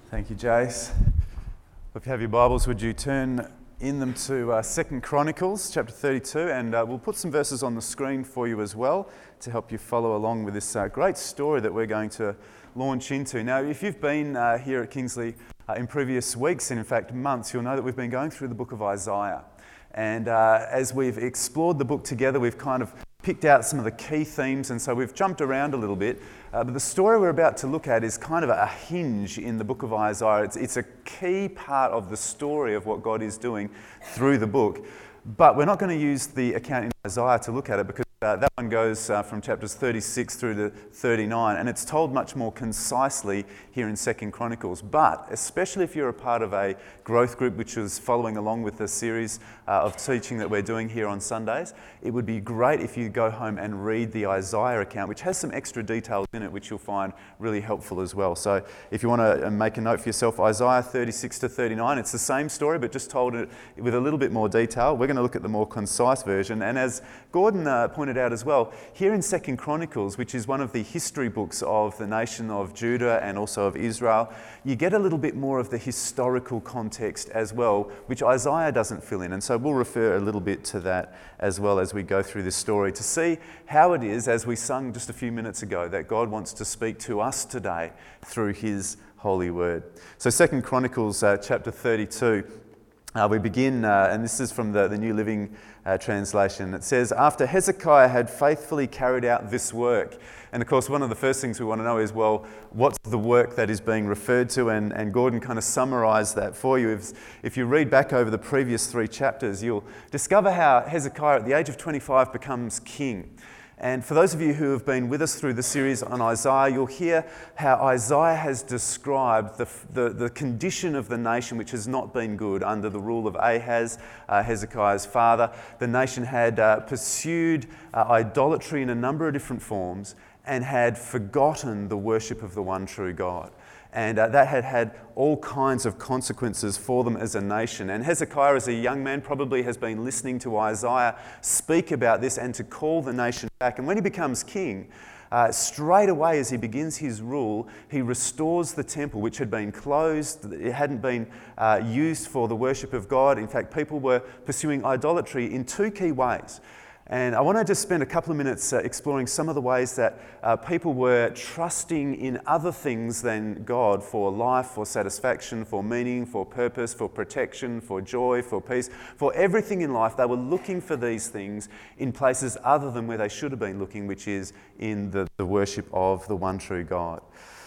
Thank you, Jace. If you have your Bibles, would you turn in them to 2 Chronicles chapter 32, and we'll put some verses on the screen for you as well to help you follow along with this great story that we're going to launch into. Now, if you've been here at Kingsley in previous weeks, and in fact months, you'll know that we've been going through the book of Isaiah. And as we've explored the book together, we've kind of picked out some of the key themes, and so we've jumped around a little bit. But the story we're about to look at is kind of a hinge in the book of Isaiah. It's a key part of the story of what God is doing through the book. But we're not going to use the account in Isaiah to look at it, because that one goes from chapters 36 through to 39, and it's told much more concisely here in 2 Chronicles. But especially if you're a part of a growth group which is following along with the series of teaching that we're doing here on Sundays, it would be great if you go home and read the Isaiah account, which has some extra details in it which you'll find really helpful as well. So if you want to make a note for yourself, Isaiah 36 to 39, it's the same story but just told it with a little bit more detail. We're going to look at the more concise version, and as Gordon pointed out as well, here in 2 Chronicles, which is one of the history books of the nation of Judah and also of Israel, you get a little bit more of the historical context as well, which Isaiah doesn't fill in. And so we'll refer a little bit to that as well as we go through this story to see how it is, as we sung just a few minutes ago, that God wants to speak to us today through his holy word. So 2 Chronicles chapter 32. We begin, and this is from the New Living Translation. It says, "After Hezekiah had faithfully carried out this work." And of course, one of the first things we want to know is, well, what's the work that is being referred to? And Gordon kind of summarised that for you. If you read back over the previous 3 chapters, you'll discover how Hezekiah, at the age of 25, becomes king. And for those of you who have been with us through the series on Isaiah, you'll hear how Isaiah has described the condition of the nation, which has not been good under the rule of Ahaz, Hezekiah's father. The nation had pursued idolatry in a number of different forms and had forgotten the worship of the one true God. And that had had all kinds of consequences for them as a nation. And Hezekiah, as a young man, probably has been listening to Isaiah speak about this and to call the nation back. And when he becomes king, straight away as he begins his rule, he restores the temple, which had been closed. It hadn't been used for the worship of God. In fact, people were pursuing idolatry in 2 key ways. And I want to just spend a couple of minutes exploring some of the ways that people were trusting in other things than God for life, for satisfaction, for meaning, for purpose, for protection, for joy, for peace, for everything in life. They were looking for these things in places other than where they should have been looking, which is in the worship of the one true God.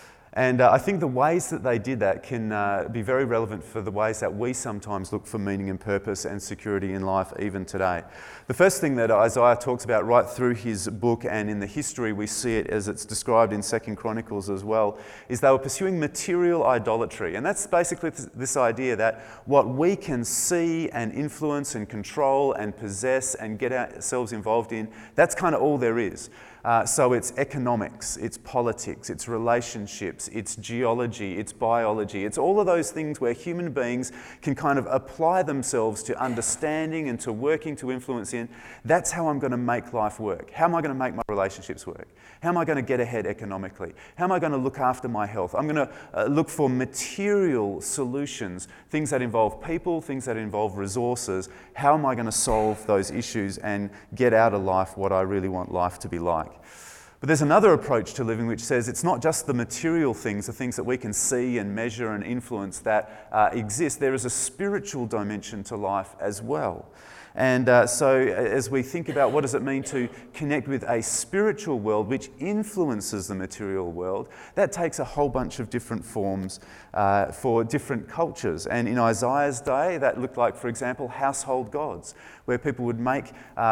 And I think the ways that they did that can be very relevant for the ways that we sometimes look for meaning and purpose and security in life even today. The first thing that Isaiah talks about right through his book, and in the history we see it as it's described in 2 Chronicles as well, is they were pursuing material idolatry. And that's basically this idea that what we can see and influence and control and possess and get ourselves involved in, that's kind of all there is. So it's economics, it's politics, it's relationships, it's geology, it's biology. It's all of those things where human beings can kind of apply themselves to understanding and to working to influence in. That's how I'm going to make life work. How am I going to make my relationships work? How am I going to get ahead economically? How am I going to look after my health? I'm going to look for material solutions, things that involve people, things that involve resources. How am I going to solve those issues and get out of life what I really want life to be like? But there's another approach to living which says it's not just the material things, the things that we can see and measure and influence that exist. There is a spiritual dimension to life as well. And so as we think about what does it mean to connect with a spiritual world which influences the material world, that takes a whole bunch of different forms for different cultures. And in Isaiah's day, that looked like, for example, household gods, where people would make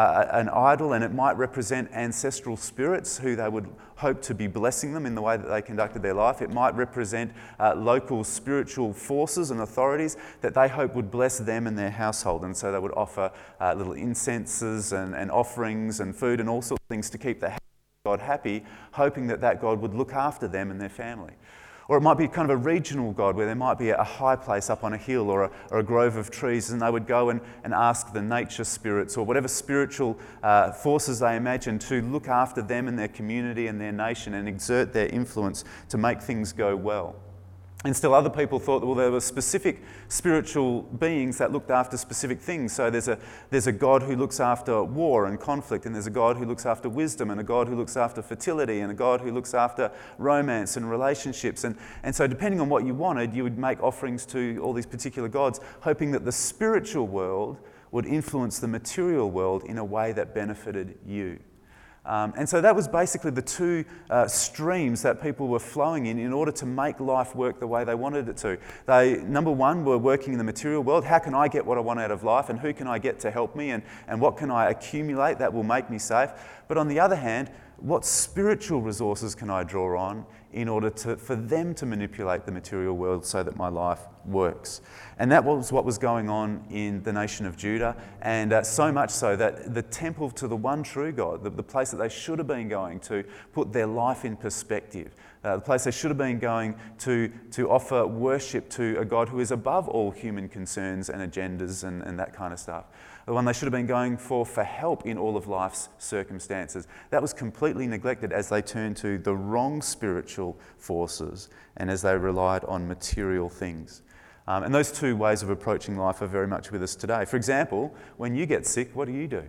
an idol, and it might represent ancestral spirits who they would hope to be blessing them in the way that they conducted their life. It might represent local spiritual forces and authorities that they hope would bless them and their household. And so they would offer little incenses and offerings and food and all sorts of things to keep the God happy, hoping that that God would look after them and their family. Or it might be kind of a regional god where there might be a high place up on a hill or a grove of trees, and they would go and ask the nature spirits or whatever spiritual forces they imagine to look after them and their community and their nation and exert their influence to make things go well. And still other people thought that, well, there were specific spiritual beings that looked after specific things. So there's a God who looks after war and conflict, and there's a God who looks after wisdom, and a God who looks after fertility, and a God who looks after romance and relationships. And so depending on what you wanted, you would make offerings to all these particular gods, hoping that the spiritual world would influence the material world in a way that benefited you. And so that was basically the two streams that people were flowing in order to make life work the way they wanted it to. They, number one, were working in the material world. How can I get what I want out of life, and who can I get to help me, and what can I accumulate that will make me safe? But on the other hand, what spiritual resources can I draw on in order for them to manipulate the material world so that my life works? And that was what was going on in the nation of Judah, and so much so that the temple to the one true God, the place that they should have been going to put their life in perspective, the place they should have been going to offer worship to a God who is above all human concerns and agendas and that kind of stuff. The one they should have been going for help in all of life's circumstances. That was completely neglected as they turned to the wrong spiritual forces and as they relied on material things. And those two ways of approaching life are very much with us today. For example, when you get sick, what do?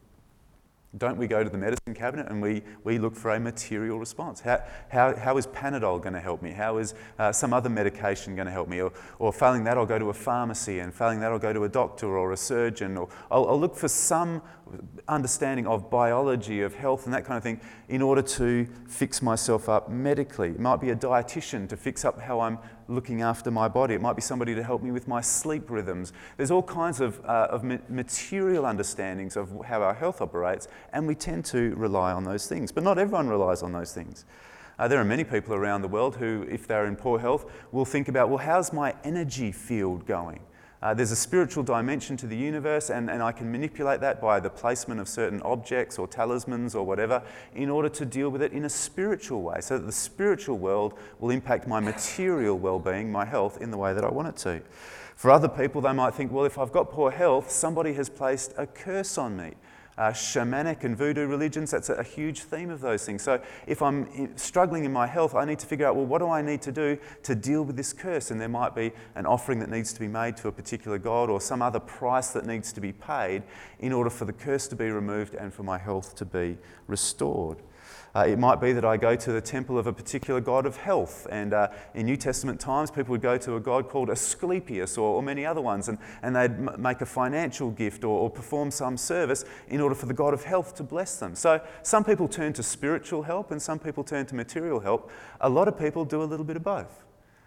Don't we go to the medicine cabinet and we look for a material response? How is Panadol going to help me? How is some other medication going to help me? Or failing that, I'll go to a pharmacy, and failing that, I'll go to a doctor or a surgeon. Or I'll look for some understanding of biology, of health and that kind of thing in order to fix myself up medically. It might be a dietitian to fix up how I'm looking after my body. It might be somebody to help me with my sleep rhythms. There's all kinds of material understandings of how our health operates, and we tend to rely on those things. But not everyone relies on those things. There are many people around the world who, if they're in poor health, will think about, well, how's my energy field going? There's a spiritual dimension to the universe, and I can manipulate that by the placement of certain objects or talismans or whatever in order to deal with it in a spiritual way, so that the spiritual world will impact my material well-being, my health, in the way that I want it to. For other people, they might think, well, if I've got poor health, somebody has placed a curse on me. Shamanic and voodoo religions, that's a huge theme of those things. So if I'm struggling in my health, I need to figure out, well, what do I need to do to deal with this curse? And there might be an offering that needs to be made to a particular god, or some other price that needs to be paid in order for the curse to be removed and for my health to be restored. It might be that I go to the temple of a particular god of health, and in New Testament times people would go to a god called Asclepius or many other ones, and they'd make a financial gift or perform some service in order for the god of health to bless them. So some people turn to spiritual help and some people turn to material help. A lot of people do a little bit of both.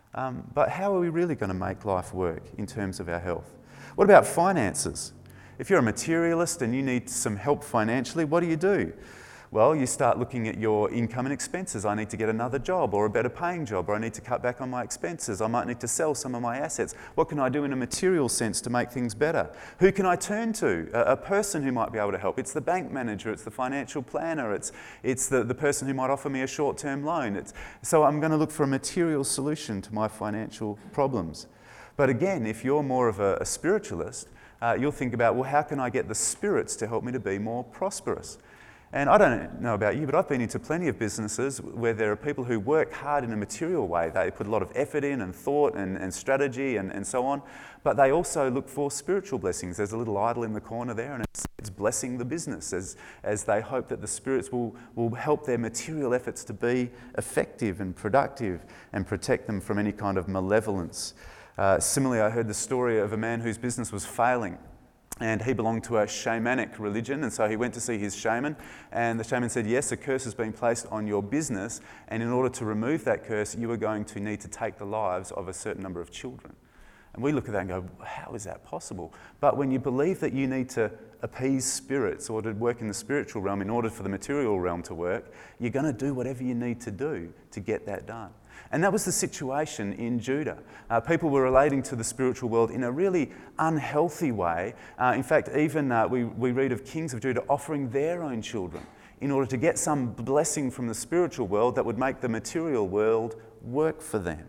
But how are we really going to make life work in terms of our health? What about finances? If you're a materialist and you need some help financially, what do? Well, you start looking at your income and expenses. I need to get another job or a better paying job, or I need to cut back on my expenses. I might need to sell some of my assets. What can I do in a material sense to make things better? Who can I turn to? A person who might be able to help. It's the bank manager, it's the financial planner, it's the person who might offer me a short-term loan. So I'm going to look for a material solution to my financial problems. But again, if you're more of a spiritualist, you'll think about, well, how can I get the spirits to help me to be more prosperous? And I don't know about you, but I've been into plenty of businesses where there are people who work hard in a material way. They put a lot of effort in and thought and strategy and so on, but they also look for spiritual blessings. There's a little idol in the corner there, and it's blessing the business as they hope that the spirits will help their material efforts to be effective and productive and protect them from any kind of malevolence. Similarly, I heard the story of a man whose business was failing. And he belonged to a shamanic religion, and so he went to see his shaman, and the shaman said, yes, a curse has been placed on your business, and in order to remove that curse, you are going to need to take the lives of a certain number of children. And we look at that and go, how is that possible? But when you believe that you need to appease spirits or to work in the spiritual realm in order for the material realm to work, you're going to do whatever you need to do to get that done. And that was the situation in Judah. People were relating to the spiritual world in a really unhealthy way. In fact, even we read of kings of Judah offering their own children in order to get some blessing from the spiritual world that would make the material world work for them.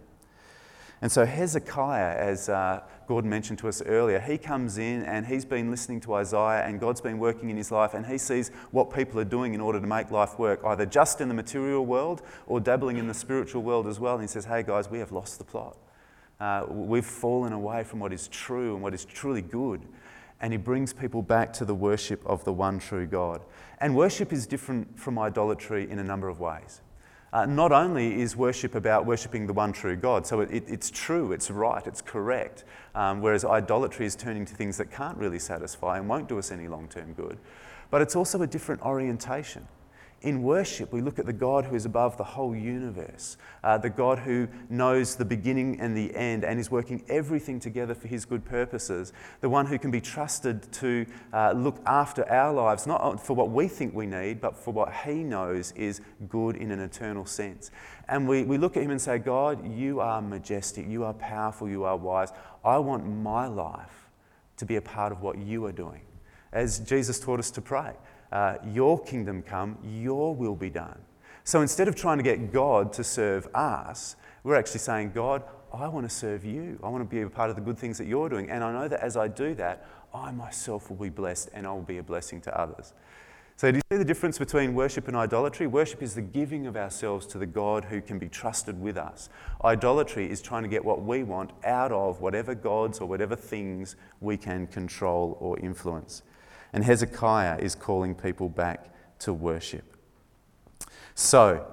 And so Hezekiah, as Gordon mentioned to us earlier, he comes in and he's been listening to Isaiah, and God's been working in his life, and he sees what people are doing in order to make life work, either just in the material world or dabbling in the spiritual world as well. And he says, hey guys, we have lost the plot. We've fallen away from what is true and what is truly good. And he brings people back to the worship of the one true God. And worship is different from idolatry in a number of ways. Not only is worship about worshipping the one true God, so it's true, it's right, it's correct, whereas idolatry is turning to things that can't really satisfy and won't do us any long-term good, but it's also a different orientation. In worship, we look at the God who is above the whole universe, the God who knows the beginning and the end and is working everything together for his good purposes, the one who can be trusted to look after our lives, not for what we think we need, but for what he knows is good in an eternal sense. And we look at him and say, God, you are majestic, you are powerful, you are wise. I want my life to be a part of what you are doing. As Jesus taught us to pray, your kingdom come, your will be done. So instead of trying to get God to serve us, we're actually saying, God, I want to serve you. I want to be a part of the good things that you're doing. And I know that as I do that, I myself will be blessed and I will be a blessing to others. So do you see the difference between worship and idolatry? Worship is the giving of ourselves to the God who can be trusted with us. Idolatry is trying to get what we want out of whatever gods or whatever things we can control or influence. And Hezekiah is calling people back to worship. So,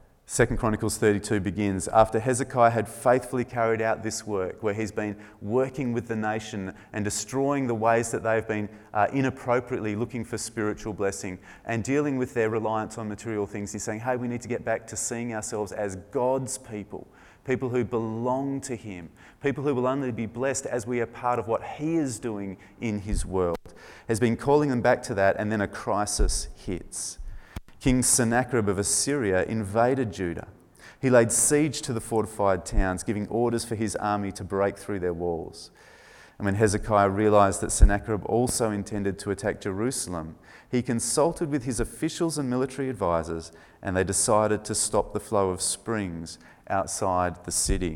2 Chronicles 32 begins, after Hezekiah had faithfully carried out this work, where he's been working with the nation and destroying the ways that they've been inappropriately looking for spiritual blessing and dealing with their reliance on material things, he's saying, hey, we need to get back to seeing ourselves as God's people, people who belong to him, people who will only be blessed as we are part of what he is doing in his world. Has been calling them back to that, and then a crisis hits. King Sennacherib of Assyria invaded Judah. He laid siege to the fortified towns, giving orders for his army to break through their walls. And when Hezekiah realized that Sennacherib also intended to attack Jerusalem, he consulted with his officials and military advisors, and they decided to stop the flow of springs outside the city.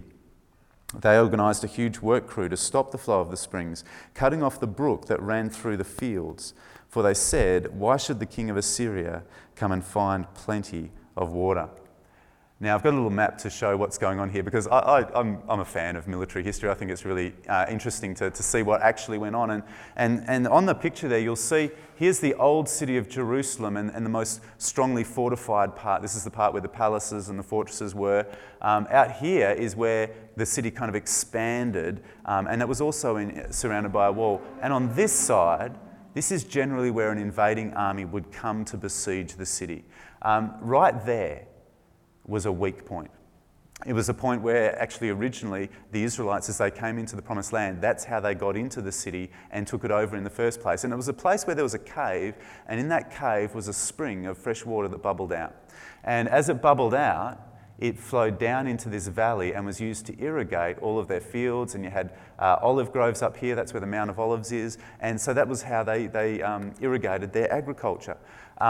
They organised a huge work crew to stop the flow of the springs, cutting off the brook that ran through the fields. For they said, why should the king of Assyria come and find plenty of water? Now, I've got a little map to show what's going on here because I'm a fan of military history. I think it's really interesting to see what actually went on. And on the picture there, you'll see here's the old city of Jerusalem and the most strongly fortified part. This is the part where the palaces and the fortresses were. Out here is where the city kind of expanded, and it was also surrounded by a wall. And on this side, this is generally where an invading army would come to besiege the city. Right there was a weak point. It was a point where actually originally the Israelites, as they came into the Promised Land, that's how they got into the city and took it over in the first place. And it was a place where there was a cave, and in that cave was a spring of fresh water that bubbled out. And as it bubbled out, it flowed down into this valley and was used to irrigate all of their fields. And you had olive groves up here, that's where the Mount of Olives is. And so that was how they irrigated their agriculture.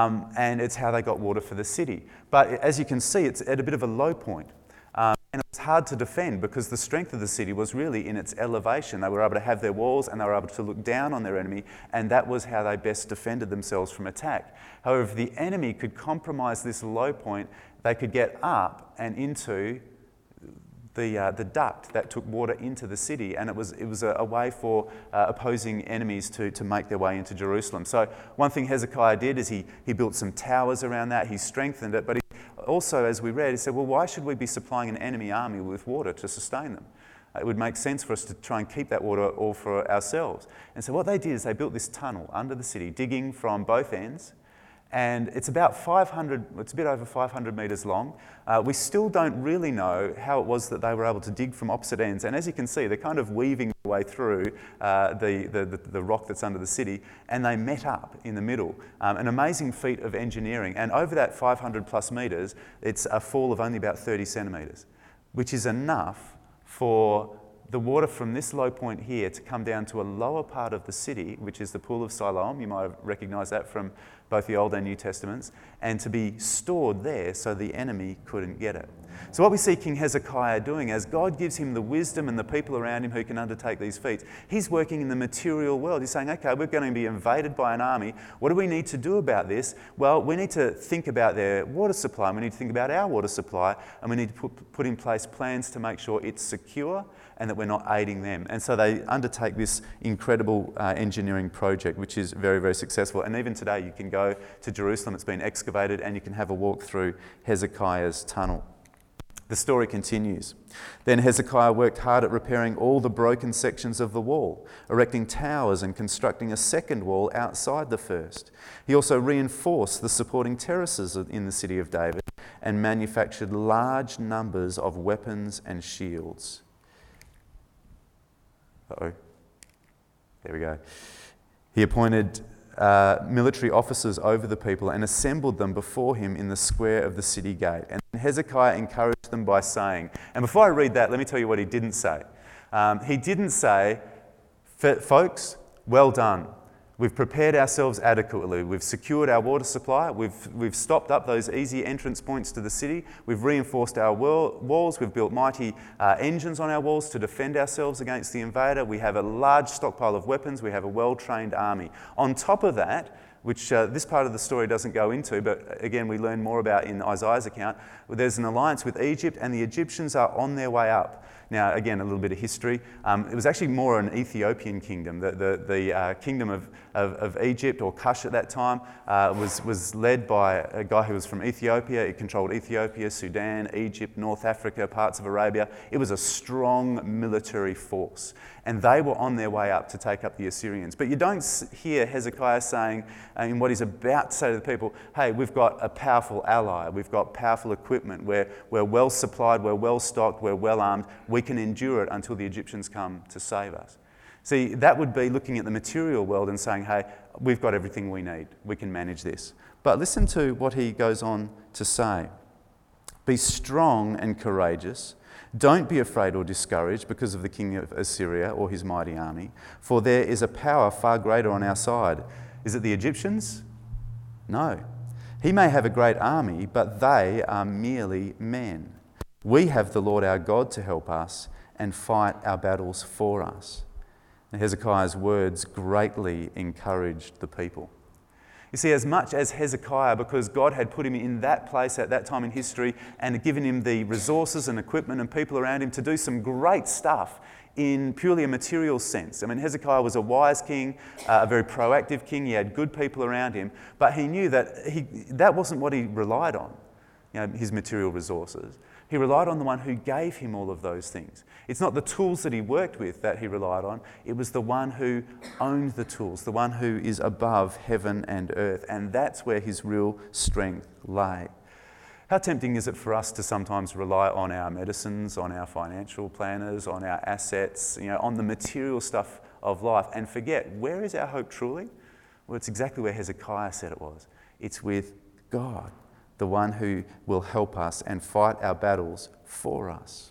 And it's how they got water for the city. But as you can see, it's at a bit of a low point. And it's hard to defend because the strength of the city was really in its elevation. They were able to have their walls and they were able to look down on their enemy, and that was how they best defended themselves from attack. However, if the enemy could compromise this low point, they could get up and into the duct that took water into the city, and it was a way for opposing enemies to make their way into Jerusalem. So one thing Hezekiah did is he built some towers around that, he strengthened it, but he also, as we read, he said, well, why should we be supplying an enemy army with water to sustain them? It would make sense for us to try and keep that water all for ourselves. And so what they did is they built this tunnel under the city, digging from both ends. And it's about 500, it's a bit over 500 metres long. We still don't really know how it was that they were able to dig from opposite ends. And as you can see, they're kind of weaving their way through the rock that's under the city, and they met up in the middle. An amazing feat of engineering. And over that 500 plus metres, it's a fall of only about 30 centimetres, which is enough for the water from this low point here to come down to a lower part of the city, which is the Pool of Siloam. You might have recognised that from both the Old and New Testaments, and to be stored there so the enemy couldn't get it. So what we see King Hezekiah doing, as God gives him the wisdom and the people around him who can undertake these feats, he's working in the material world. He's saying, okay, we're going to be invaded by an army. What do we need to do about this? Well, we need to think about their water supply, and we need to think about our water supply, and we need to put in place plans to make sure it's secure and that we're not aiding them. And so they undertake this incredible engineering project, which is very, very successful. And even today, you can go to Jerusalem, it's been excavated, and you can have a walk through Hezekiah's tunnel. The story continues. Then Hezekiah worked hard at repairing all the broken sections of the wall, erecting towers and constructing a second wall outside the first. He also reinforced the supporting terraces in the city of David and manufactured large numbers of weapons and shields. There we go. He appointed military officers over the people and assembled them before him in the square of the city gate. And Hezekiah encouraged them by saying, and before I read that, let me tell you what he didn't say. He didn't say, folks, well done. We've prepared ourselves adequately. We've secured our water supply. We've stopped up those easy entrance points to the city. We've reinforced our walls. We've built mighty engines on our walls to defend ourselves against the invader. We have a large stockpile of weapons. We have a well-trained army. On top of that, which this part of the story doesn't go into, but again, we learn more about in Isaiah's account, there's an alliance with Egypt, and the Egyptians are on their way up. Now, again, a little bit of history. It was actually more an Ethiopian kingdom. The kingdom of Egypt, or Cush at that time, was led by a guy who was from Ethiopia. It controlled Ethiopia, Sudan, Egypt, North Africa, parts of Arabia. It was a strong military force. And they were on their way up to take up the Assyrians. But you don't hear Hezekiah saying, in what he's about to say to the people, hey, we've got a powerful ally, we've got powerful equipment, we're well supplied, we're well stocked, we're well armed, we can endure it until the Egyptians come to save us. See, that would be looking at the material world and saying, hey, we've got everything we need, we can manage this. But listen to what he goes on to say. Be strong and courageous. Don't be afraid or discouraged because of the king of Assyria or his mighty army, for there is a power far greater on our side. Is it the Egyptians? No. He may have a great army, but they are merely men. We have the Lord our God to help us and fight our battles for us. And Hezekiah's words greatly encouraged the people. You see, as much as Hezekiah, because God had put him in that place at that time in history and given him the resources and equipment and people around him to do some great stuff in purely a material sense. I mean, Hezekiah was a wise king, a very proactive king. He had good people around him, but he knew that that wasn't what he relied on, his material resources. He relied on the one who gave him all of those things. It's not the tools that he worked with that he relied on. It was the one who owned the tools, the one who is above heaven and earth. And that's where his real strength lay. How tempting is it for us to sometimes rely on our medicines, on our financial planners, on our assets, on the material stuff of life, and forget, where is our hope truly? Well, it's exactly where Hezekiah said it was. It's with God, the one who will help us and fight our battles for us.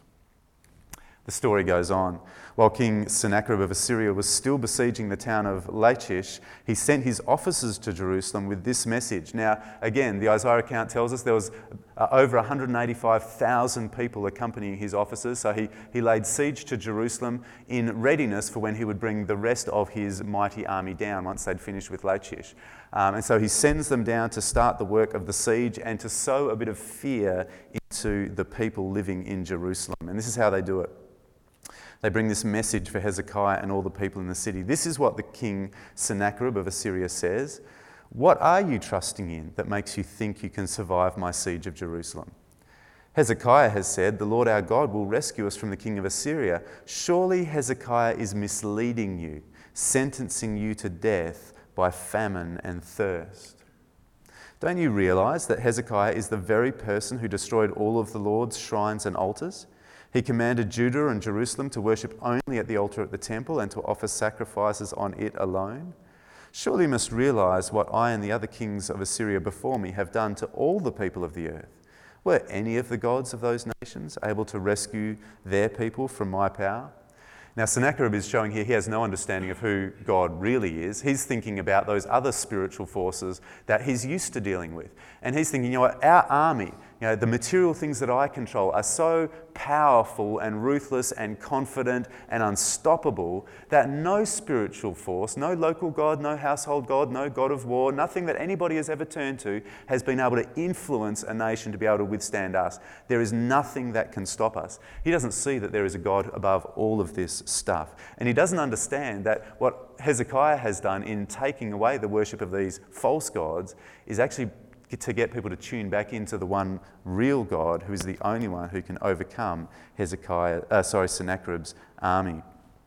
The story goes on. While King Sennacherib of Assyria was still besieging the town of Lachish, he sent his officers to Jerusalem with this message. Now, again, the Isaiah account tells us there was over 185,000 people accompanying his officers, so he laid siege to Jerusalem in readiness for when he would bring the rest of his mighty army down once they'd finished with Lachish. And so he sends them down to start the work of the siege and to sow a bit of fear into the people living in Jerusalem. And this is how they do it. They bring this message for Hezekiah and all the people in the city. This is what the king Sennacherib of Assyria says. What are you trusting in that makes you think you can survive my siege of Jerusalem? Hezekiah has said, the Lord our God will rescue us from the king of Assyria. Surely Hezekiah is misleading you, sentencing you to death by famine and thirst. Don't you realize that Hezekiah is the very person who destroyed all of the Lord's shrines and altars? He commanded Judah and Jerusalem to worship only at the altar at the temple and to offer sacrifices on it alone. Surely you must realize what I and the other kings of Assyria before me have done to all the people of the earth. Were any of the gods of those nations able to rescue their people from my power? Now, Sennacherib is showing here he has no understanding of who God really is. He's thinking about those other spiritual forces that he's used to dealing with. And he's thinking, our army, The material things that I control are so powerful and ruthless and confident and unstoppable that no spiritual force, no local God, no household God, no God of war, nothing that anybody has ever turned to has been able to influence a nation to be able to withstand us. There is nothing that can stop us. He doesn't see that there is a God above all of this stuff. And he doesn't understand that what Hezekiah has done in taking away the worship of these false gods is actually to get people to tune back into the one real God who is the only one who can overcome Sennacherib's army.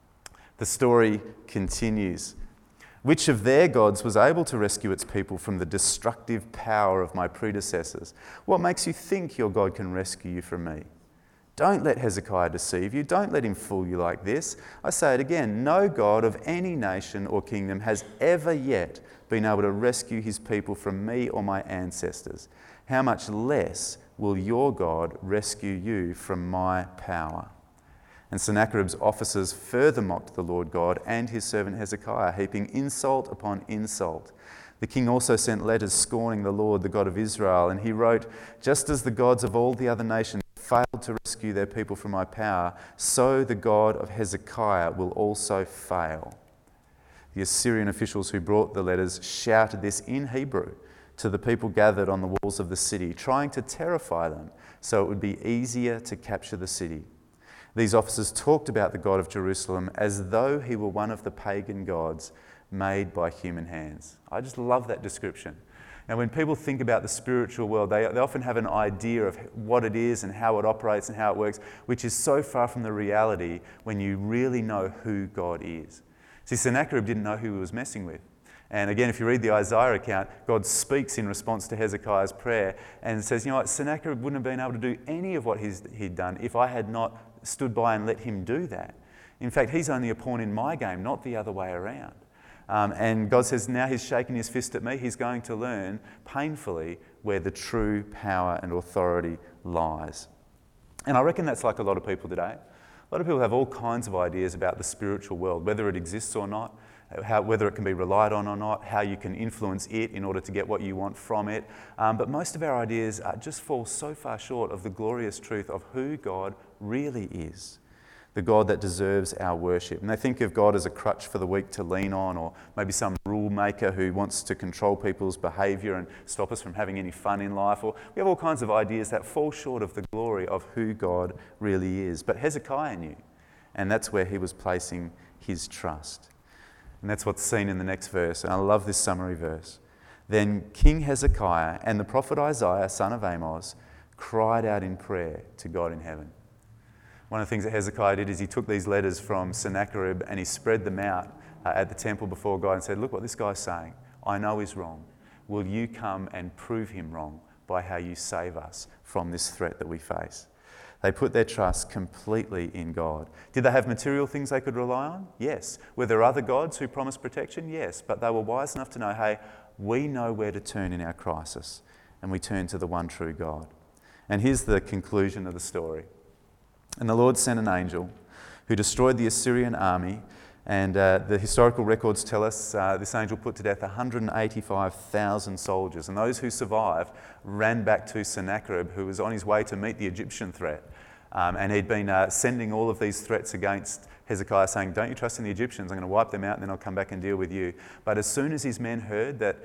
The story continues. Which of their gods was able to rescue its people from the destructive power of my predecessors? What makes you think your God can rescue you from me? Don't let Hezekiah deceive you. Don't let him fool you like this. I say it again, no God of any nation or kingdom has ever yet been able to rescue his people from me or my ancestors. How much less will your God rescue you from my power? And Sennacherib's officers further mocked the Lord God and his servant Hezekiah, heaping insult upon insult. The king also sent letters scorning the Lord, the God of Israel, and he wrote, just as the gods of all the other nations failed to rescue their people from my power, so the God of Hezekiah will also fail. The Assyrian officials who brought the letters shouted this in Hebrew to the people gathered on the walls of the city, trying to terrify them so it would be easier to capture the city. These officers talked about the God of Jerusalem as though he were one of the pagan gods made by human hands. I just love that description. Now, when people think about the spiritual world, they often have an idea of what it is and how it operates and how it works, which is so far from the reality when you really know who God is. See, Sennacherib didn't know who he was messing with. And again, if you read the Isaiah account, God speaks in response to Hezekiah's prayer and says, you know what, Sennacherib wouldn't have been able to do any of what he'd done if I had not stood by and let him do that. In fact, he's only a pawn in my game, not the other way around. And God says now he's shaking his fist at me. He's going to learn painfully where the true power and authority lies. And I reckon that's like a lot of people today. A lot of people have all kinds of ideas about the spiritual world, whether it exists or not, whether it can be relied on or not, how you can influence it in order to get what you want from it. But most of our ideas just fall so far short of the glorious truth of who God really is, the God that deserves our worship. And they think of God as a crutch for the weak to lean on, or maybe some rule maker who wants to control people's behaviour and stop us from having any fun in life. Or we have all kinds of ideas that fall short of the glory of who God really is. But Hezekiah knew, and that's where he was placing his trust. And that's what's seen in the next verse. And I love this summary verse. Then King Hezekiah and the prophet Isaiah, son of Amos, cried out in prayer to God in heaven. One of the things that Hezekiah did is he took these letters from Sennacherib and he spread them out at the temple before God and said, look what this guy's saying. I know he's wrong. Will you come and prove him wrong by how you save us from this threat that we face? They put their trust completely in God. Did they have material things they could rely on? Yes. Were there other gods who promised protection? Yes. But they were wise enough to know, hey, we know where to turn in our crisis, and we turn to the one true God. And here's the conclusion of the story. And the Lord sent an angel who destroyed the Assyrian army, and the historical records tell us this angel put to death 185,000 soldiers. And those who survived ran back to Sennacherib, who was on his way to meet the Egyptian threat. And he'd been sending all of these threats against Hezekiah, saying, don't you trust in the Egyptians? I'm going to wipe them out and then I'll come back and deal with you. But as soon as his men heard that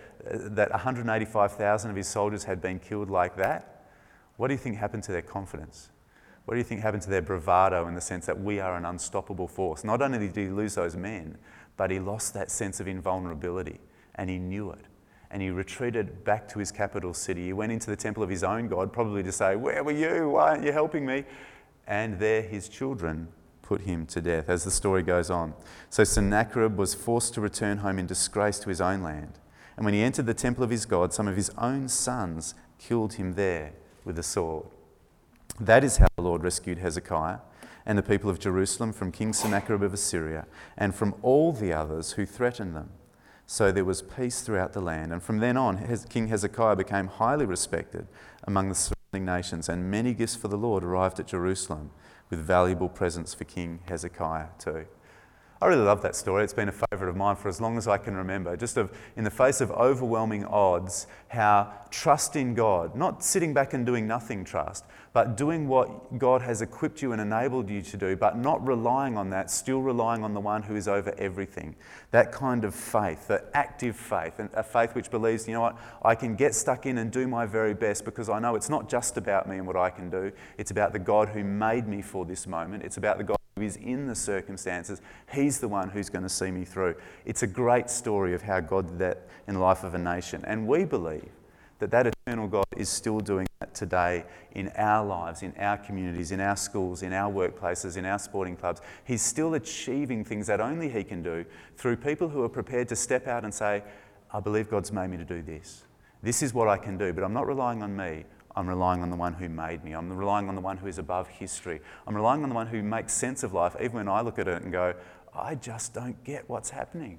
185,000 of his soldiers had been killed like that, what do you think happened to their confidence? What do you think happened to their bravado in the sense that we are an unstoppable force? Not only did he lose those men, but he lost that sense of invulnerability, and he knew it. And he retreated back to his capital city. He went into the temple of his own God, probably to say, where were you? Why aren't you helping me? And there his children put him to death, as the story goes on. So Sennacherib was forced to return home in disgrace to his own land. And when he entered the temple of his God, some of his own sons killed him there with a sword. That is how the Lord rescued Hezekiah and the people of Jerusalem from King Sennacherib of Assyria and from all the others who threatened them. So there was peace throughout the land. And from then on, King Hezekiah became highly respected among the surrounding nations, and many gifts for the Lord arrived at Jerusalem with valuable presents for King Hezekiah too. I really love that story. It's been a favourite of mine for as long as I can remember. Just in the face of overwhelming odds, how trust in God, not sitting back and doing nothing trust, but doing what God has equipped you and enabled you to do, but not relying on that, still relying on the one who is over everything. That kind of faith, the active faith, and a faith which believes, you know what, I can get stuck in and do my very best because I know it's not just about me and what I can do. It's about the God who made me for this moment. It's about the God who is in the circumstances. He's the one who's going to see me through. It's a great story of how God did that in the life of a nation. And we believe that eternal God is still doing that today in our lives, in our communities, in our schools, in our workplaces, in our sporting clubs. He's still achieving things that only He can do through people who are prepared to step out and say, I believe God's made me to do this. This is what I can do, but I'm not relying on me. I'm relying on the one who made me. I'm relying on the one who is above history. I'm relying on the one who makes sense of life, even when I look at it and go, I just don't get what's happening.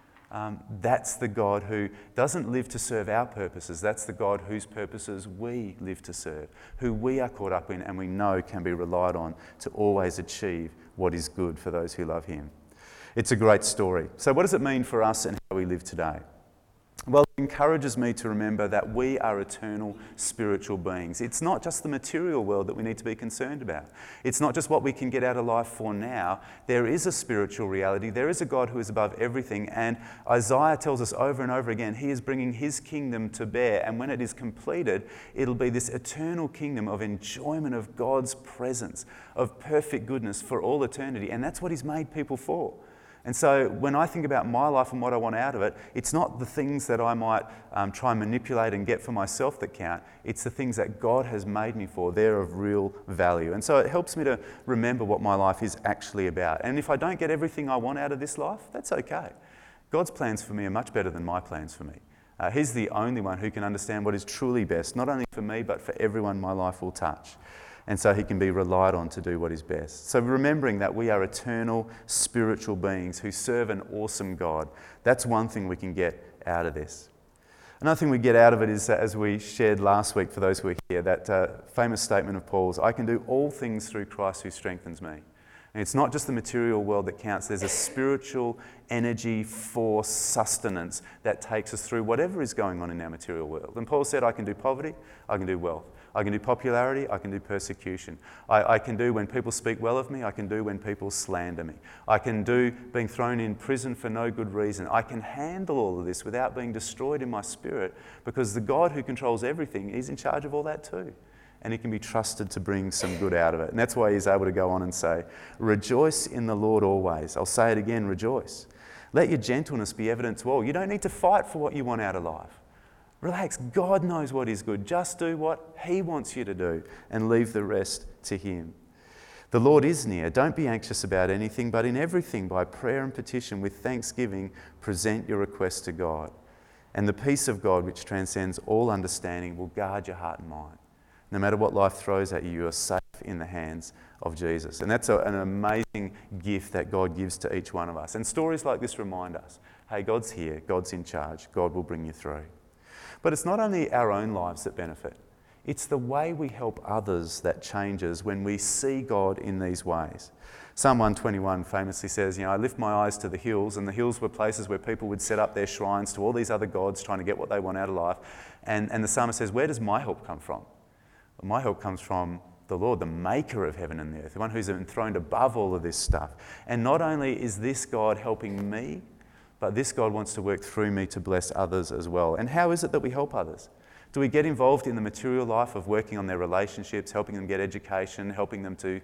That's the God who doesn't live to serve our purposes. That's the God whose purposes we live to serve, who we are caught up in and we know can be relied on to always achieve what is good for those who love Him. It's a great story. So what does it mean for us and how we live today? Well, it encourages me to remember that we are eternal spiritual beings. It's not just the material world that we need to be concerned about. It's not just what we can get out of life for now. There is a spiritual reality. There is a God who is above everything. And Isaiah tells us over and over again, He is bringing His kingdom to bear. And when it is completed, it'll be this eternal kingdom of enjoyment of God's presence, of perfect goodness for all eternity. And that's what He's made people for. And so when I think about my life and what I want out of it, it's not the things that I might try and manipulate and get for myself that count. It's the things that God has made me for. They're of real value. And so it helps me to remember what my life is actually about. And if I don't get everything I want out of this life, that's okay. God's plans for me are much better than my plans for me. He's the only one who can understand what is truly best, not only for me, but for everyone my life will touch. And so He can be relied on to do what is best. So remembering that we are eternal spiritual beings who serve an awesome God, that's one thing we can get out of this. Another thing we get out of it is, as we shared last week for those who are here, that famous statement of Paul's, I can do all things through Christ who strengthens me. And it's not just the material world that counts. There's a spiritual energy, force, sustenance that takes us through whatever is going on in our material world. And Paul said, I can do poverty, I can do wealth. I can do popularity, I can do persecution. I can do when people speak well of me, I can do when people slander me. I can do being thrown in prison for no good reason. I can handle all of this without being destroyed in my spirit because the God who controls everything is in charge of all that too. And He can be trusted to bring some good out of it. And that's why He's able to go on and say, rejoice in the Lord always. I'll say it again, rejoice. Let your gentleness be evident to all. You don't need to fight for what you want out of life. Relax, God knows what is good. Just do what He wants you to do and leave the rest to Him. The Lord is near. Don't be anxious about anything, but in everything, by prayer and petition, with thanksgiving, present your requests to God. And the peace of God, which transcends all understanding, will guard your heart and mind. No matter what life throws at you, you are safe in the hands of Jesus. And that's an amazing gift that God gives to each one of us. And stories like this remind us, hey, God's here, God's in charge, God will bring you through. But it's not only our own lives that benefit. It's the way we help others that changes when we see God in these ways. Psalm 121 famously says, I lift my eyes to the hills, and the hills were places where people would set up their shrines to all these other gods trying to get what they want out of life. And the psalmist says, where does my help come from? Well, my help comes from the Lord, the maker of heaven and the earth, the one who's enthroned above all of this stuff. And not only is this God helping me, but this God wants to work through me to bless others as well. And how is it that we help others? Do we get involved in the material life of working on their relationships, helping them get education, helping them to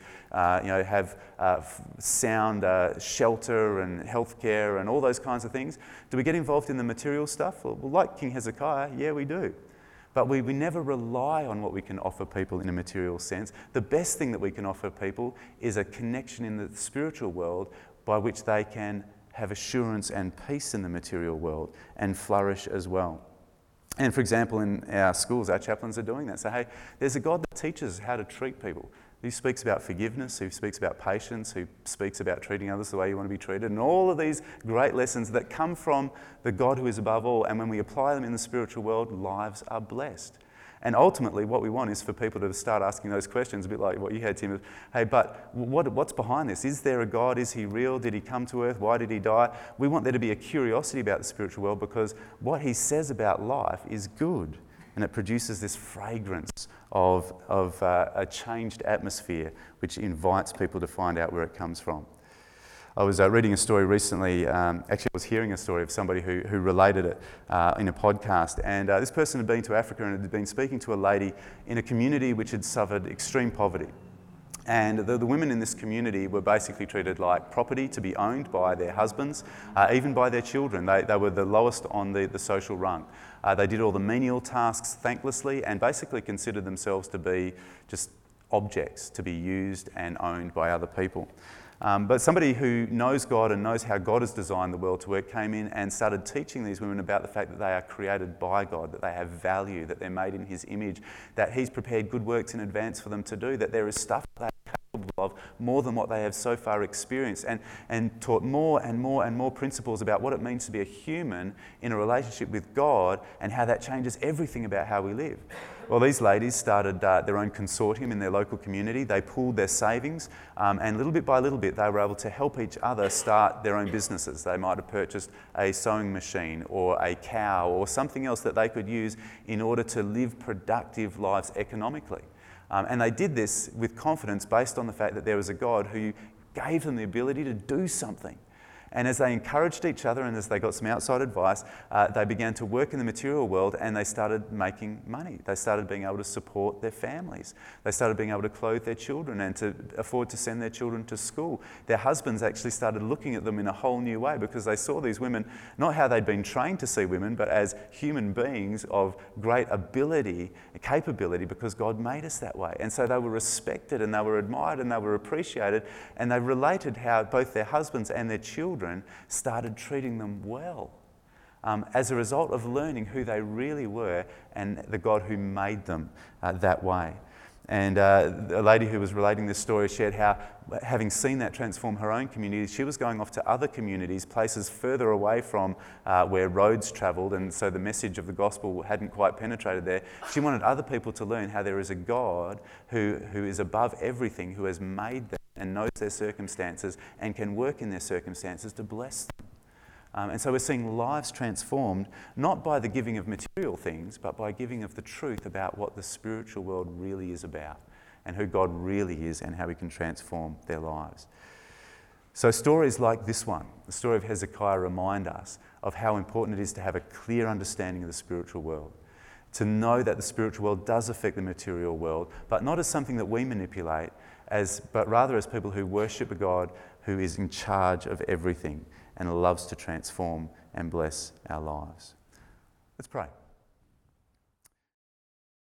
have sound shelter and healthcare and all those kinds of things? Do we get involved in the material stuff? Well, like King Hezekiah, yeah, we do. But we never rely on what we can offer people in a material sense. The best thing that we can offer people is a connection in the spiritual world by which they can have assurance and peace in the material world and flourish as well. And for example, in our schools, our chaplains are doing that. So, hey, there's a God that teaches how to treat people. Who speaks about forgiveness, who speaks about patience, who speaks about treating others the way you want to be treated, and all of these great lessons that come from the God who is above all. And when we apply them in the spiritual world, lives are blessed. And ultimately, what we want is for people to start asking those questions, a bit like what you had, Tim. Hey, but what's behind this? Is there a God? Is he real? Did he come to earth? Why did he die? We want there to be a curiosity about the spiritual world because what he says about life is good. And it produces this fragrance of a changed atmosphere, which invites people to find out where it comes from. I was reading a story recently, actually I was hearing a story of somebody who related it in a podcast, and this person had been to Africa and had been speaking to a lady in a community which had suffered extreme poverty. And the women in this community were basically treated like property to be owned by their husbands, even by their children. They were the lowest on the social rung. They did all the menial tasks thanklessly and basically considered themselves to be just objects to be used and owned by other people. But somebody who knows God and knows how God has designed the world to work came in and started teaching these women about the fact that they are created by God, that they have value, that they're made in his image, that he's prepared good works in advance for them to do, that there is stuff that they're capable of more than what they have so far experienced, and taught more and more and more principles about what it means to be a human in a relationship with God and how that changes everything about how we live. Well, these ladies started their own consortium in their local community. They pooled their savings, and little bit by little bit, they were able to help each other start their own businesses. They might have purchased a sewing machine or a cow or something else that they could use in order to live productive lives economically. And they did this with confidence based on the fact that there was a God who gave them the ability to do something. And as they encouraged each other and as they got some outside advice, they began to work in the material world and they started making money. They started being able to support their families. They started being able to clothe their children and to afford to send their children to school. Their husbands actually started looking at them in a whole new way because they saw these women, not how they'd been trained to see women, but as human beings of great ability, capability, because God made us that way. And so they were respected and they were admired and they were appreciated, and they related how both their husbands and their children started treating them well as a result of learning who they really were and the God who made them that way. And a lady who was relating this story shared how, having seen that transform her own community, she was going off to other communities, places further away from where roads travelled, and so the message of the gospel hadn't quite penetrated there. She wanted other people to learn how there is a God who is above everything, who has made them and knows their circumstances and can work in their circumstances to bless them. And so we're seeing lives transformed, not by the giving of material things, but by giving of the truth about what the spiritual world really is about and who God really is and how he can transform their lives. So stories like this one, the story of Hezekiah, remind us of how important it is to have a clear understanding of the spiritual world, to know that the spiritual world does affect the material world, but not as something that we manipulate, but rather as people who worship a God who is in charge of everything and loves to transform and bless our lives. Let's pray.